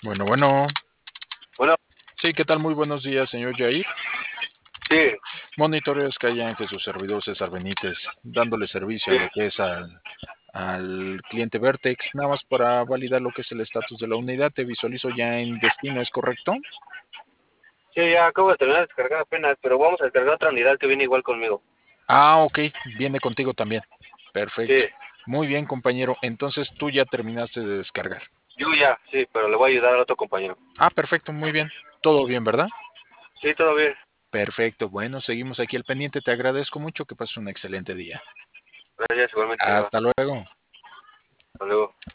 Bueno. Bueno, Sí, ¿qué tal? Muy buenos días, señor Jair. sí, Monitoreos Sky Ángel, su servidor César Benítez, dándole servicio a sí, lo que es al cliente Vertex, nada más para validar lo que es el estatus de la unidad. Te visualizo ya en destino, ¿es correcto? sí, ya acabo de terminar de descargar apenas, pero vamos a descargar otra unidad que viene igual conmigo. Ah, ok, viene contigo también. Perfecto. Sí, Muy bien, compañero. Entonces tú ya terminaste de descargar. yo ya, sí, pero le voy a ayudar al otro compañero. Ah, perfecto, muy bien. Todo bien, ¿verdad? Sí, todo bien. Perfecto. Bueno, seguimos aquí al pendiente. Te agradezco mucho. Que pases un excelente día. Gracias, igualmente, va. Hasta luego. Hasta luego.